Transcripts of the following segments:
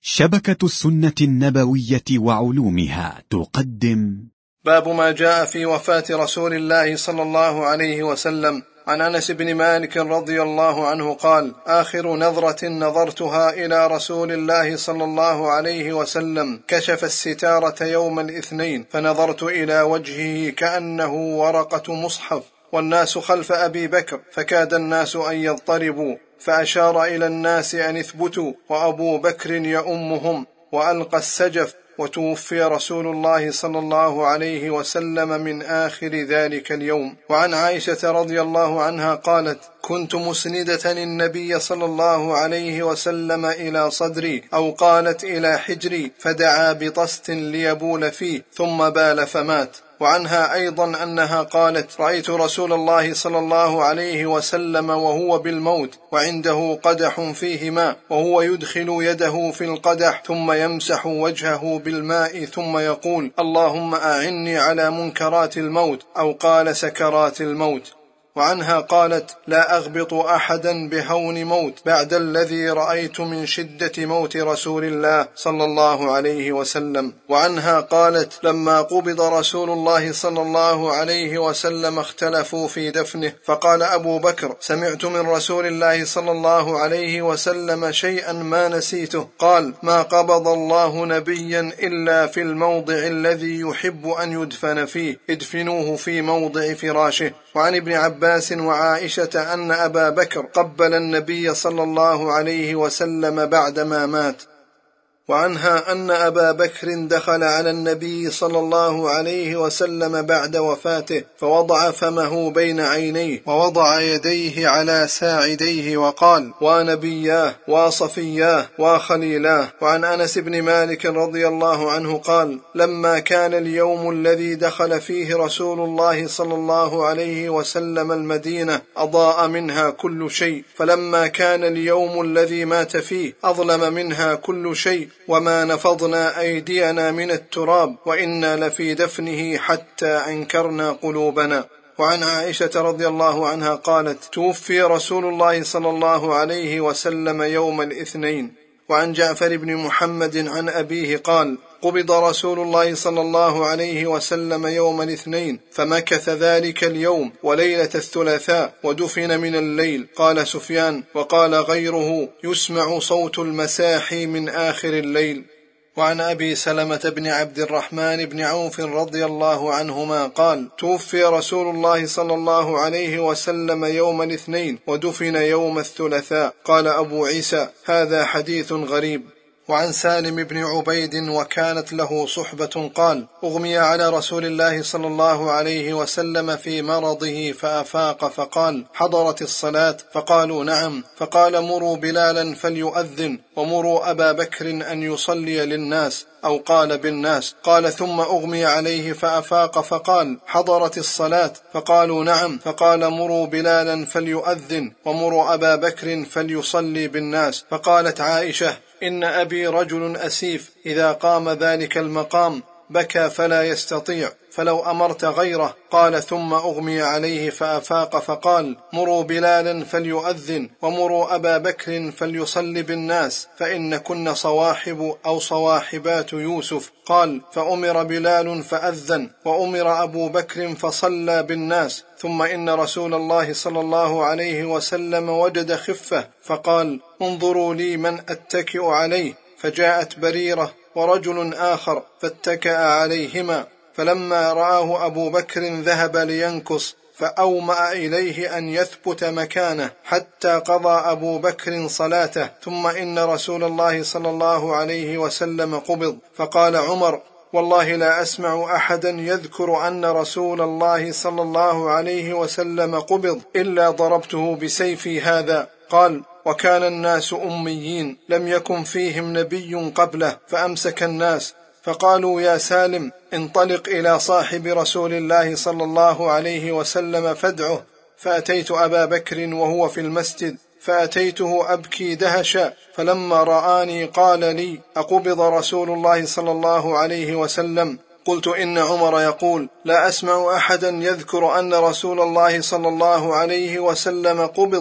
شبكة السنة النبوية وعلومها تقدم باب ما جاء في وفاة رسول الله صلى الله عليه وسلم. عن أنس بن مالك رضي الله عنه قال: آخر نظرة نظرتها إلى رسول الله صلى الله عليه وسلم كشف الستارة يوم الاثنين، فنظرت إلى وجهه كأنه ورقة مصحف، والناس خلف أبي بكر، فكاد الناس أن يضطربوا، فأشار إلى الناس أن اثبتوا، وأبو بكر يؤمهم، وألقى السجف، وتوفي رسول الله صلى الله عليه وسلم من آخر ذلك اليوم. وعن عائشة رضي الله عنها قالت: كنت مسندة النبي صلى الله عليه وسلم إلى صدري، أو قالت إلى حجري، فدعا بطست ليبول فيه ثم بال فمات. وعنها أيضا أنها قالت: رأيت رسول الله صلى الله عليه وسلم وهو بالموت، وعنده قدح فيه ماء، وهو يدخل يده في القدح ثم يمسح وجهه بالماء ثم يقول: اللهم أعني على منكرات الموت، أو قال سكرات الموت. وعنها قالت: لا أغبط أحدا بهون موت بعد الذي رأيت من شدة موت رسول الله صلى الله عليه وسلم. وعنها قالت: لما قبض رسول الله صلى الله عليه وسلم اختلفوا في دفنه، فقال أبو بكر: سمعت من رسول الله صلى الله عليه وسلم شيئا ما نسيته، قال: ما قبض الله نبيا إلا في الموضع الذي يحب أن يدفن فيه، ادفنوه في موضع فراشه. وعن ابن عباس وعائشة أن أبا بكر قبل النبي صلى الله عليه وسلم بعدما مات. وعنها أن أبا بكر دخل على النبي صلى الله عليه وسلم بعد وفاته، فوضع فمه بين عينيه، ووضع يديه على ساعديه، وقال: ونبياه وصفياه وخليلاه. وعن أنس بن مالك رضي الله عنه قال: لما كان اليوم الذي دخل فيه رسول الله صلى الله عليه وسلم المدينة أضاء منها كل شيء، فلما كان اليوم الذي مات فيه أظلم منها كل شيء، وما نفضنا أيدينا من التراب، وإنا لفي دفنه حتى أنكرنا قلوبنا. وعن عائشة رضي الله عنها قالت: توفي رسول الله صلى الله عليه وسلم يوم الاثنين. وعن جعفر بن محمد عن أبيه قال: قبض رسول الله صلى الله عليه وسلم يوم الاثنين، فمكث ذلك اليوم وليلة الثلاثاء، ودفن من الليل. قال سفيان: وقال غيره: يسمع صوت المساحي من آخر الليل. وعن أبي سلمة بن عبد الرحمن بن عوف رضي الله عنهما قال: توفي رسول الله صلى الله عليه وسلم يوم الاثنين، ودفن يوم الثلاثاء. قال أبو عيسى: هذا حديث غريب. وعن سالم بن عبيد وكانت له صحبة قال: أغمي على رسول الله صلى الله عليه وسلم في مرضه فأفاق، فقال: حضرت الصلاة؟ فقالوا: نعم. فقال: مروا بلالا فليؤذن، ومروا أبا بكر أن يصلي للناس، أو قال بالناس. قال: ثم أغمي عليه فأفاق، فقال: حضرت الصلاة؟ فقالوا: نعم. فقال: مروا بلالا فليؤذن، ومروا أبا بكر فليصلي بالناس. فقالت عائشة: إن أبي رجل أسيف، إذا قام ذلك المقام بكى فلا يستطيع، فلو أمرت غيره. قال: ثم أغمي عليه فأفاق، فقال: مروا بلالا فليؤذن، ومروا أبا بكر فليصلي بالناس، فإن كن صواحب أو صواحبات يوسف. قال: فأمر بلال فأذن، وأمر أبو بكر فصلى بالناس. ثم إن رسول الله صلى الله عليه وسلم وجد خفة، فقال: انظروا لي من أتكئ عليه. فجاءت بريرة ورجل آخر فاتكأ عليهما، فلما رآه أبو بكر ذهب لينكص، فأومأ إليه أن يثبت مكانه حتى قضى أبو بكر صلاته. ثم إن رسول الله صلى الله عليه وسلم قبض. فقال عمر: والله لا أسمع أحدا يذكر أن رسول الله صلى الله عليه وسلم قبض إلا ضربته بسيفي هذا. قال: وكان الناس أميين، لم يكن فيهم نبي قبله، فأمسك الناس، فقالوا: يا سالم، انطلق إلى صاحب رسول الله صلى الله عليه وسلم فادعه. فأتيت أبا بكر وهو في المسجد، فأتيته أبكي دهشا، فلما رآني قال لي: أقبض رسول الله صلى الله عليه وسلم؟ قلت: إن عمر يقول: لا أسمع أحدا يذكر أن رسول الله صلى الله عليه وسلم قبض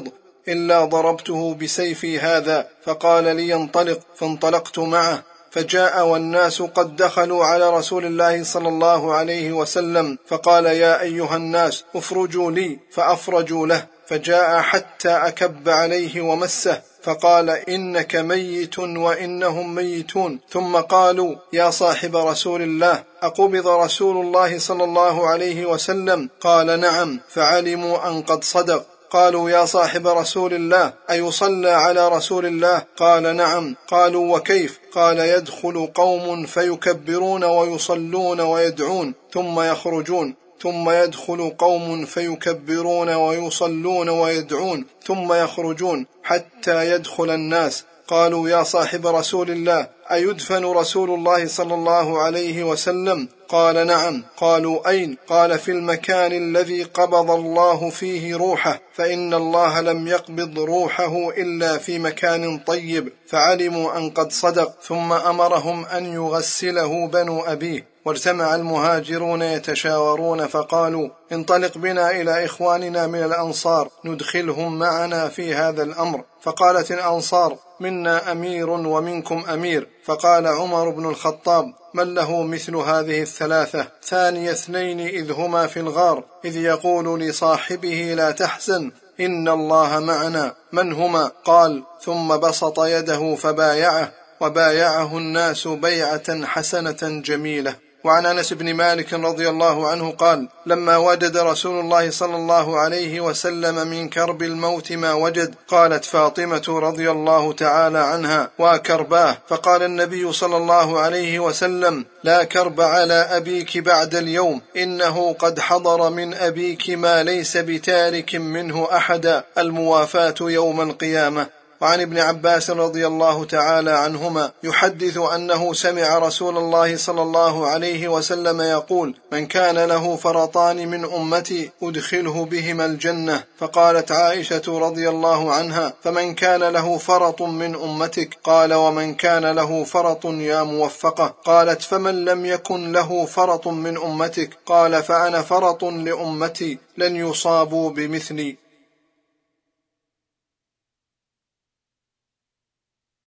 إلا ضربته بسيفي هذا، فقال لي انطلق، فانطلقت معه، فجاء والناس قد دخلوا على رسول الله صلى الله عليه وسلم، فقال يا أيها الناس افرجوا لي، فأفرجوا له، فجاء حتى أكب عليه ومسه، فقال إنك ميت وإنهم ميتون. ثم قالوا يا صاحب رسول الله أقبض رسول الله صلى الله عليه وسلم؟ قال نعم، فعلموا أن قد صدق. قالوا يا صاحب رسول الله أيصلى على رسول الله؟ قال نعم. قالوا وكيف؟ قال يدخل قوم فيكبرون ويصلون ويدعون ثم يخرجون، ثم يدخل قوم فيكبرون ويصلون ويدعون ثم يخرجون حتى يدخل الناس. قالوا يا صاحب رسول الله أيدفن رسول الله صلى الله عليه وسلم؟ قال نعم. قالوا أين؟ قال في المكان الذي قبض الله فيه روحه، فإن الله لم يقبض روحه إلا في مكان طيب، فعلموا أن قد صدق. ثم أمرهم أن يغسله بنو أبيه، واجتمع المهاجرون يتشاورون، فقالوا انطلق بنا إلى إخواننا من الأنصار ندخلهم معنا في هذا الأمر. فقالت الأنصار منا أمير ومنكم أمير. فقال عمر بن الخطاب من له مثل هذه الثلاثة؟ ثاني اثنين إذ هما في الغار إذ يقول لصاحبه لا تحزن إن الله معنا. من هما؟ قال ثم بسط يده فبايعه، وبايعه الناس بيعة حسنة جميلة. وعن أنس بن مالك رضي الله عنه قال لما وجد رسول الله صلى الله عليه وسلم من كرب الموت ما وجد، قالت فاطمة رضي الله تعالى عنها وكرباه، فقال النبي صلى الله عليه وسلم لا كرب على أبيك بعد اليوم، إنه قد حضر من أبيك ما ليس بتارك منه أحدا، الموافاة يوم القيامة. وعن ابن عباس رضي الله تعالى عنهما يحدث أنه سمع رسول الله صلى الله عليه وسلم يقول من كان له فرطان من أمتي أدخله بهما الجنة. فقالت عائشة رضي الله عنها فمن كان له فرط من أمتك؟ قال ومن كان له فرط يا موفقة. قالت فمن لم يكن له فرط من أمتك؟ قال فأنا فرط لأمتي لن يصابوا بمثلي.